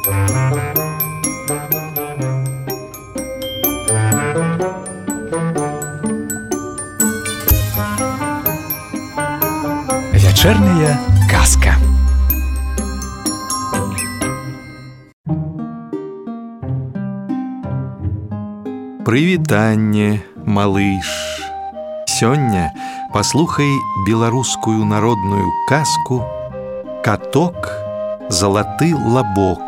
Вечерняя казка. Прывітанне, малыш. Сёння паслухай беларускую народную казку «Каток, залаты лабок».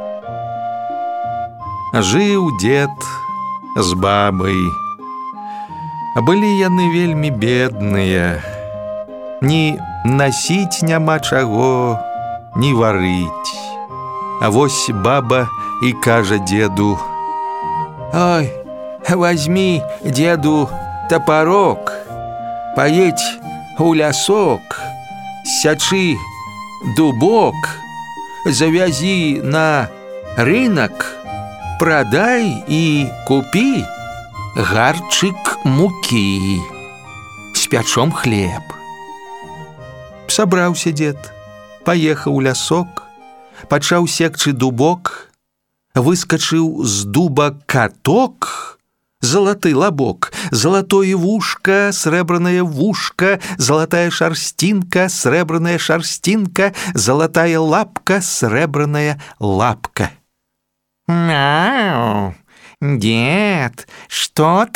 Жыў дзед з бабай. Былі яны вельмі бедныя. Ні насіць няма чаго, ні варыць. А вось баба і кажа деду: «Ой, возьми, деду, топорок, поедь у лясок, сячы дубок, завязи на рынок, продай и купи гарчик муки, спячом хлеб». Сабраўся дед, паехаў у лясок, пачаў секчы дубок, выскочыў з дуба каток, залаты лабок, золотое вушка, срэбранае вушка, золотая шарстинка, срэбраная шарстинка, золотая лапка, срэбраная лапка. «Мяу, дед, что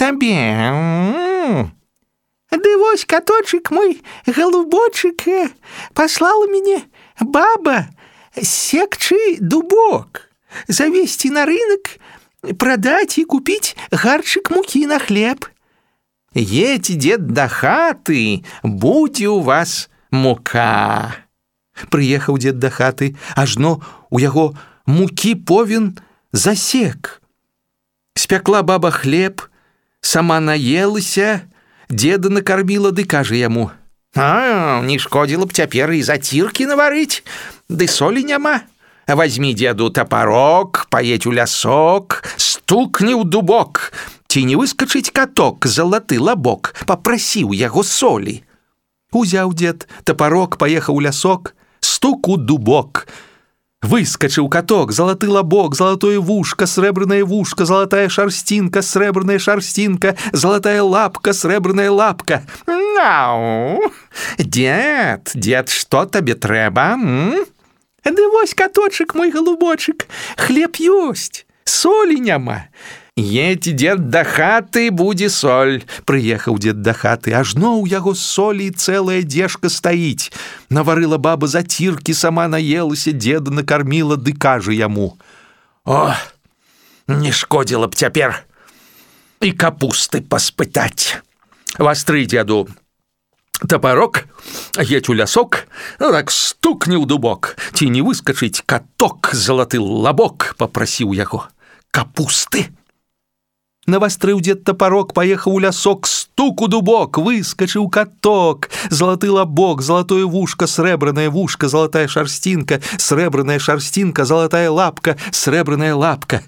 тебе?» «Да вось каточек мой, голубочек, послала мне баба секчы дубок, завести на рынок, продать и купить гарчик муки на хлеб. Едь, дед, до хаты, будь у вас мука». Прыехаў дед до хаты, ажно у яго муки повен засек. Спякла баба хлеб, сама наелася, деда накормила, ды кажа яму: не шкодила б цяпер і заціркі наварыць, ды солі няма. Возьми, деду, топорок, поедь у лясок, стукни ў дубок, ці не выскачыць каток, залаты лабок, папрасі ў яго солі. Узяў дед топорок, поехаў у лясок, стук у дубок. Выскочил каток, золотый лобок, золотое вушка, сребряная вушка, золотая шарстинка, сребряная шарстинка, золотая лапка, сребряная лапка. «Нау! Дед, что тебе трэба, Да вось каточек мой голубочек, хлеб ёсць, солі няма. Едь, дед, до хаты, будзе соль». Прыехаў дед до хаты, ажно ў яго солі цэлая дзежка стаіць. Наварыла баба заціркі, сама наелася, деда накормила, ды кажа яму: «О, не шкодила б цяпер і капусты паспытаць. Вастры, деду, топорок, едь у лясок, так стукни ў дубок, ці не выскачыць каток, залаты лабок, папрасіў яго капусты». Навастрыў дед топорок, поехаў у лясок, стук у дубок, выскочыў каток, залаты лабок, золотое вушка, срэбраная вушка, золотая шарстинка, срэбраная шарстинка, золотая лапка, срэбраная лапка.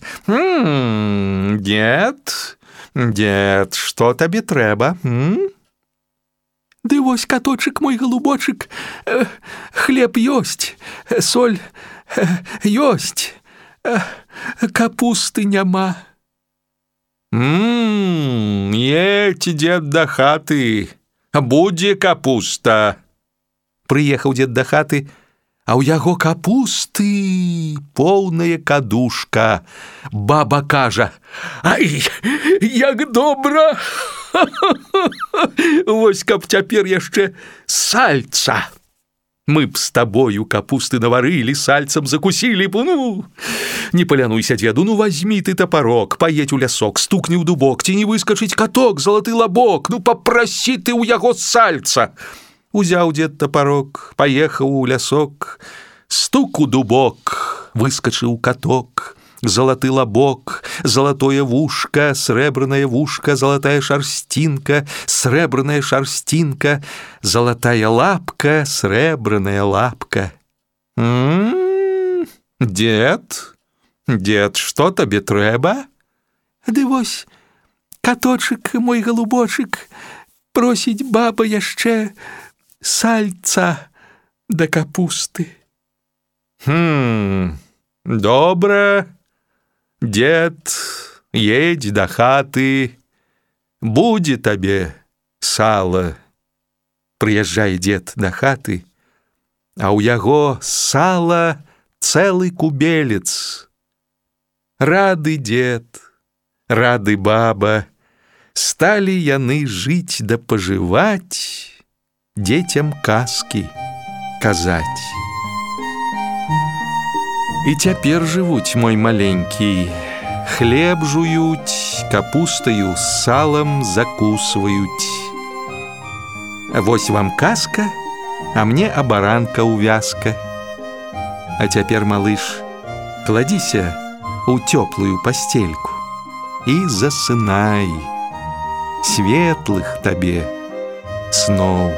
Дед, что табе трэба, «Да вось каточек мой голубочек, хлеб ёсць, соль ёсць, капусты няма». Едь, дед, до хаты, будзе капуста». Прыехаў дед до хаты, а ў яго капусты поўная кадушка. Баба кажа: «Ай, як добра! Вось каб цяпер яшчэ сальца. Мы б з табою капусты наварылі, сальцам закусілі б, Не палянуйся, деду, возьми ты топорок, поедь у лясок, стукни ў дубок, ці не выскачыць каток, залаты лабок, папрасі ты ў яго сальца». Узяў дед топорок, поехаў у лясок, стук у дубок, выскачыў каток, залаты лобок, золотое вушка, сребраная вушка, золотая шарстинка, сребраная шарстинка, золотая лапка, сребраная лапка. Дед, что тебе трэба? Да вось, каточек мой голубочек, просіць баба яшчэ сальца да капусты. Добре, дед, едь до хаты, будзе табе сала. Прыязджае дзед да хаты, а ў яго сала цэлы кубелец. Рады дзед, рады баба, сталі яны жыць да пажываць, дзецям казкі казаць. І цяпер жывуць, мой маленькі, хлеб жуюць, капустаю з салам закусваюць. Вось вам казка, а мне абаранка ўвязка. А цяпер, малыш, кладзіся ў цёплую пасцельку і засынай. Светлых табе сноў.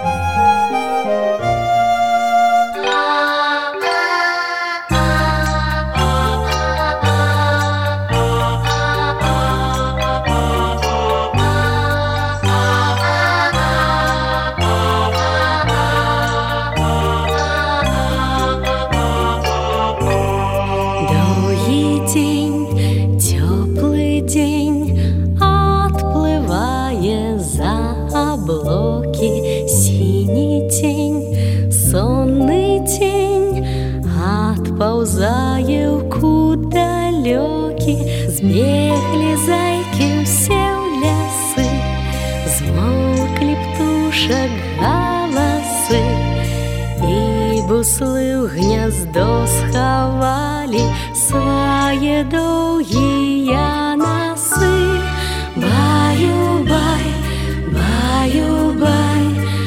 Синий тень, сонный тень отползае ў кут далёкі. Збеглі зайкі ўсе ў лясы, змоўклі птушак галасы, і буслы ў гняздо схавалі свае доўгія насы. Баю-бай, баю-бай,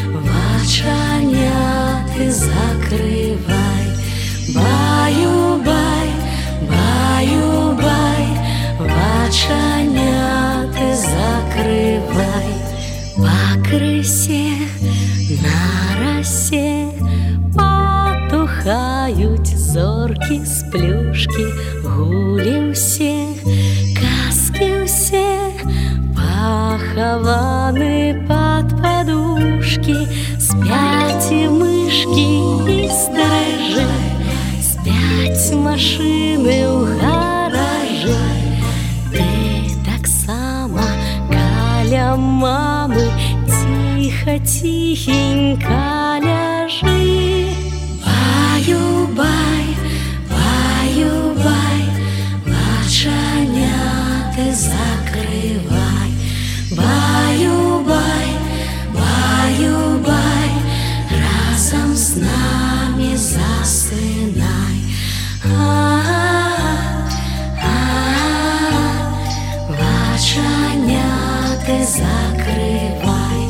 вачаняты закрывай. Баю-бай, баю-бай, вачаняты закрывай. Пакрысе, на расе патухаюць зоркі з плюшкі. Гулі ўсе, казкі ўсе пахаваны пад падушкі. Спяць і мышкі і стрыжы, спяць машыны ў гаражы. Ты таксама каля мамы ціха-ціхенька ляжы. Баю-бай, баю-бай, вачаняты закрывай. Баю-бай, баю-бай, разом с нами засынай. Вачаняты закрывай.